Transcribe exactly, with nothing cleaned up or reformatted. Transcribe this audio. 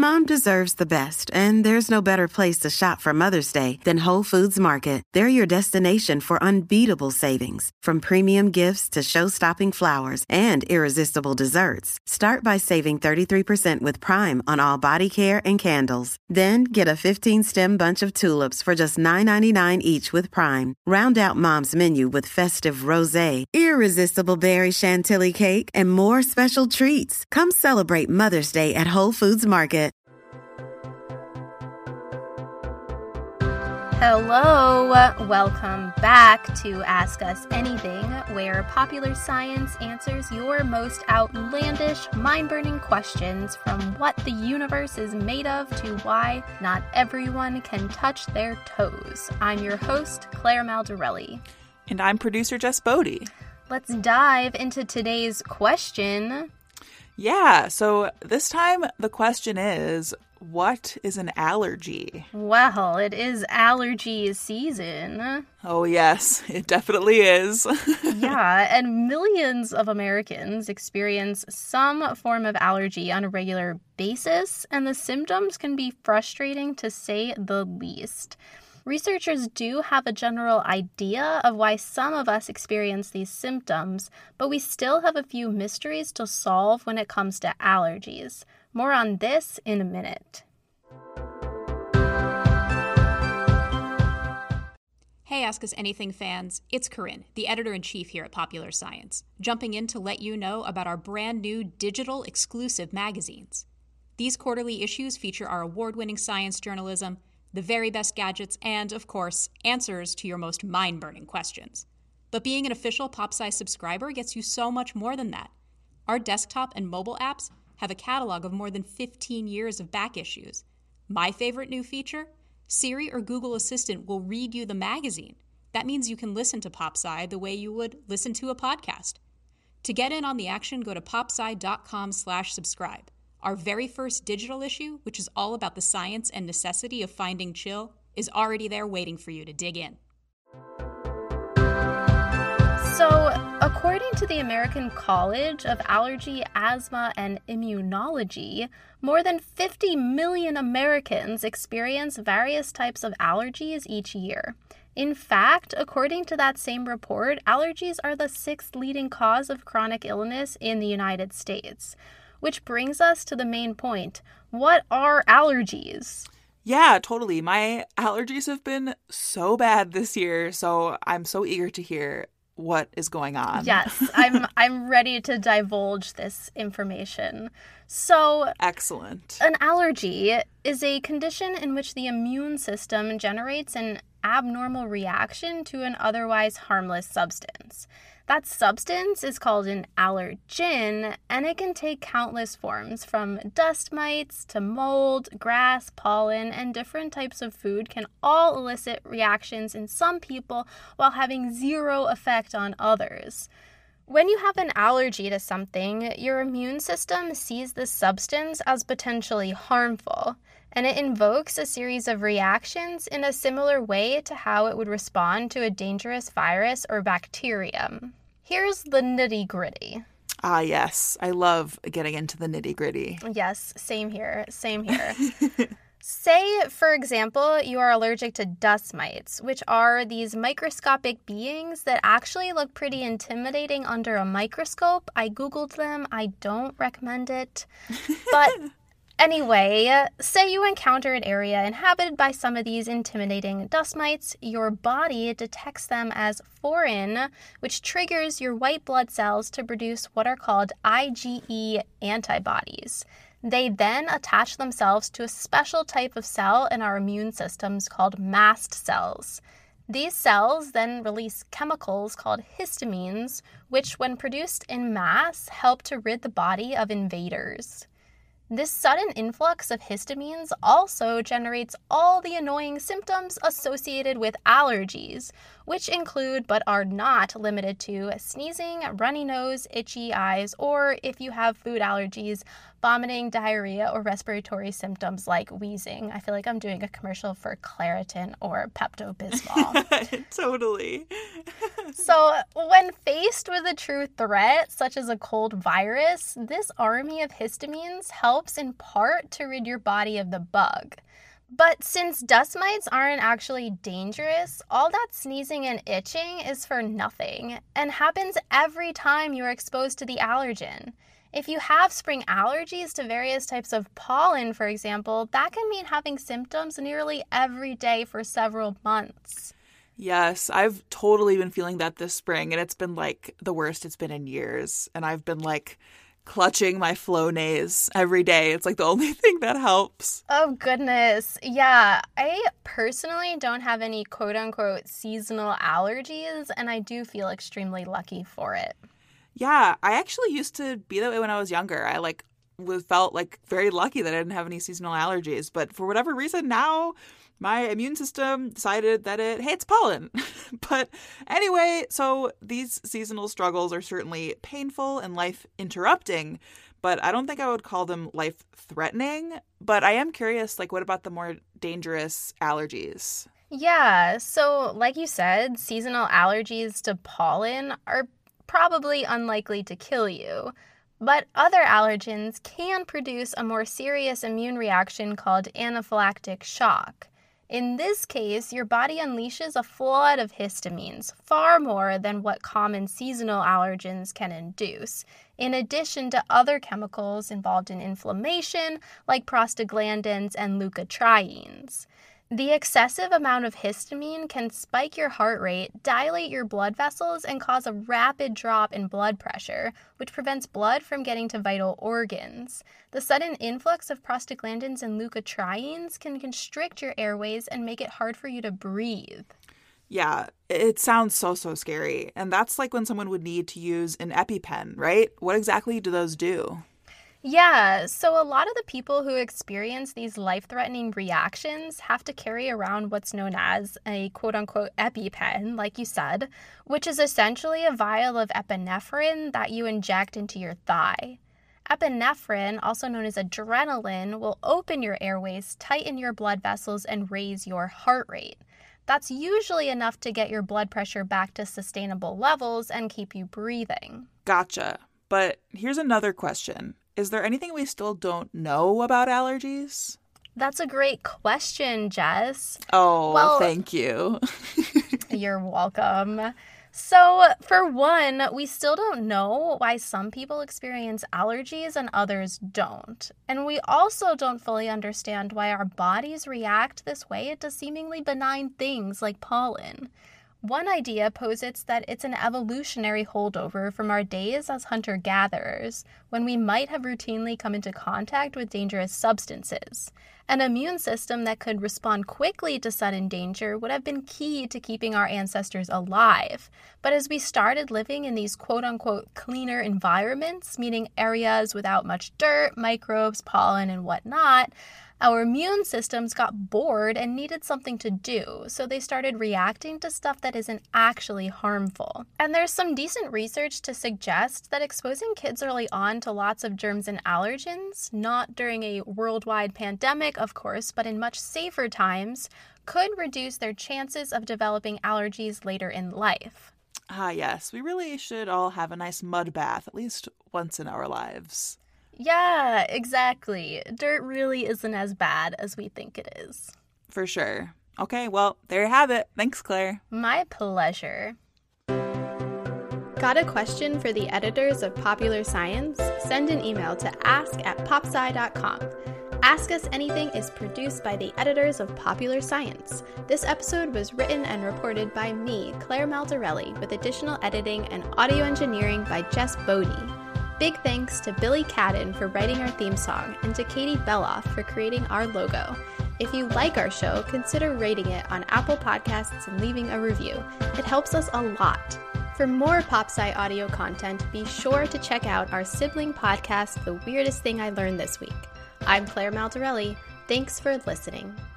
Mom deserves the best, and there's no better place to shop for Mother's Day than Whole Foods Market. They're your destination for unbeatable savings, from premium gifts to show-stopping flowers and irresistible desserts. Start by saving thirty-three percent with Prime on all body care and candles. Then get a fifteen-stem bunch of tulips for just nine ninety-nine each with Prime. Round out Mom's menu with festive rosé, irresistible berry chantilly cake, and more special treats. Come celebrate Mother's Day at Whole Foods Market. Hello, welcome back to Ask Us Anything, where popular science answers your most outlandish, mind-burning questions, from what the universe is made of to why not everyone can touch their toes. I'm your host, Claire Maldarelli. And I'm producer Jess Bodie. Let's dive into today's question. Yeah, so this time the question is, what is an allergy? Well, it is allergy season. Oh, yes, it definitely is. Yeah, and millions of Americans experience some form of allergy on a regular basis, and the symptoms can be frustrating to say the least. Researchers do have a general idea of why some of us experience these symptoms, but we still have a few mysteries to solve when it comes to allergies. More on this in a minute. Hey, Ask Us Anything fans, it's Corinne, the editor-in-chief here at Popular Science, jumping in to let you know about our brand new digital exclusive magazines. These quarterly issues feature our award-winning science journalism, the very best gadgets, and, of course, answers to your most mind-burning questions. But being an official PopSci subscriber gets you so much more than that. Our desktop and mobile apps have a catalog of more than fifteen years of back issues. My favorite new feature? Siri or Google Assistant will read you the magazine. That means you can listen to PopSci the way you would listen to a podcast. To get in on the action, go to popsci.com slash subscribe. Our very first digital issue, which is all about the science and necessity of finding chill, is already there waiting for you to dig in. So, according to the American College of Allergy, Asthma, and Immunology, more than fifty million Americans experience various types of allergies each year. In fact, according to that same report, allergies are the sixth leading cause of chronic illness in the United States. Which brings us to the main point. What are allergies? Yeah, totally. My allergies have been so bad this year, so I'm so eager to hear what is going on. Yes, I'm I'm ready to divulge this information. So, excellent. An allergy is a condition in which the immune system generates an abnormal reaction to an otherwise harmless substance. That substance is called an allergen, and it can take countless forms, from dust mites to mold, grass, pollen, and different types of food can all elicit reactions in some people while having zero effect on others. When you have an allergy to something, your immune system sees this substance as potentially harmful, and it invokes a series of reactions in a similar way to how it would respond to a dangerous virus or bacterium. Here's the nitty-gritty. Ah, yes. I love getting into the nitty-gritty. Yes, same here. Same here. Say, for example, you are allergic to dust mites, which are these microscopic beings that actually look pretty intimidating under a microscope. I Googled them. I don't recommend it. But anyway, say you encounter an area inhabited by some of these intimidating dust mites. Your body detects them as foreign, which triggers your white blood cells to produce what are called IgE antibodies. They then attach themselves to a special type of cell in our immune systems called mast cells. These cells then release chemicals called histamines, which, when produced in mass, help to rid the body of invaders. This sudden influx of histamines also generates all the annoying symptoms associated with allergies, which include but are not limited to sneezing, runny nose, itchy eyes, or if you have food allergies, vomiting, diarrhea, or respiratory symptoms like wheezing. I feel like I'm doing a commercial for Claritin or Pepto-Bismol. Totally. So when faced with a true threat, such as a cold virus, this army of histamines helps in part to rid your body of the bug. But since dust mites aren't actually dangerous, all that sneezing and itching is for nothing and happens every time you're exposed to the allergen. If you have spring allergies to various types of pollen, for example, that can mean having symptoms nearly every day for several months. Yes, I've totally been feeling that this spring, and it's been like the worst it's been in years. And I've been like clutching my Flonase every day. It's like the only thing that helps. Oh, goodness. Yeah, I personally don't have any quote-unquote seasonal allergies, and I do feel extremely lucky for it. Yeah, I actually used to be that way when I was younger. I like was, felt like very lucky that I didn't have any seasonal allergies. But for whatever reason now, my immune system decided that it hates pollen. But anyway, so these seasonal struggles are certainly painful and life-interrupting, but I don't think I would call them life-threatening. But I am curious, like, what about the more dangerous allergies? Yeah, so like you said, seasonal allergies to pollen are probably unlikely to kill you. But other allergens can produce a more serious immune reaction called anaphylactic shock. In this case, your body unleashes a flood of histamines, far more than what common seasonal allergens can induce, in addition to other chemicals involved in inflammation like prostaglandins and leukotrienes. The excessive amount of histamine can spike your heart rate, dilate your blood vessels, and cause a rapid drop in blood pressure, which prevents blood from getting to vital organs. The sudden influx of prostaglandins and leukotrienes can constrict your airways and make it hard for you to breathe. Yeah, it sounds so, so scary. And that's like when someone would need to use an EpiPen, right? What exactly do those do? Yeah, so a lot of the people who experience these life-threatening reactions have to carry around what's known as a quote-unquote EpiPen, like you said, which is essentially a vial of epinephrine that you inject into your thigh. Epinephrine, also known as adrenaline, will open your airways, tighten your blood vessels, and raise your heart rate. That's usually enough to get your blood pressure back to sustainable levels and keep you breathing. Gotcha. But here's another question. Is there anything we still don't know about allergies? That's a great question, Jess. Oh, well, thank you. You're welcome. So, for one, we still don't know why some people experience allergies and others don't. And we also don't fully understand why our bodies react this way to seemingly benign things like pollen. One idea posits that it's an evolutionary holdover from our days as hunter-gatherers, when we might have routinely come into contact with dangerous substances. An immune system that could respond quickly to sudden danger would have been key to keeping our ancestors alive. But as we started living in these quote-unquote cleaner environments, meaning areas without much dirt, microbes, pollen, and whatnot, our immune systems got bored and needed something to do, so they started reacting to stuff that isn't actually harmful. And there's some decent research to suggest that exposing kids early on to lots of germs and allergens, not during a worldwide pandemic, of course, but in much safer times, could reduce their chances of developing allergies later in life. Ah, yes. We really should all have a nice mud bath at least once in our lives. Yeah, exactly. Dirt really isn't as bad as we think it is. For sure. Okay, well, there you have it. Thanks, Claire. My pleasure. Got a question for the editors of Popular Science? Send an email to ask at popsci dot com. Ask Us Anything is produced by the editors of Popular Science. This episode was written and reported by me, Claire Maldarelli, with additional editing and audio engineering by Jess Bodie. Big thanks to Billy Cadden for writing our theme song and to Katie Beloff for creating our logo. If you like our show, consider rating it on Apple Podcasts and leaving a review. It helps us a lot. For more PopSci audio content, be sure to check out our sibling podcast, The Weirdest Thing I Learned This Week. I'm Claire Maldarelli. Thanks for listening.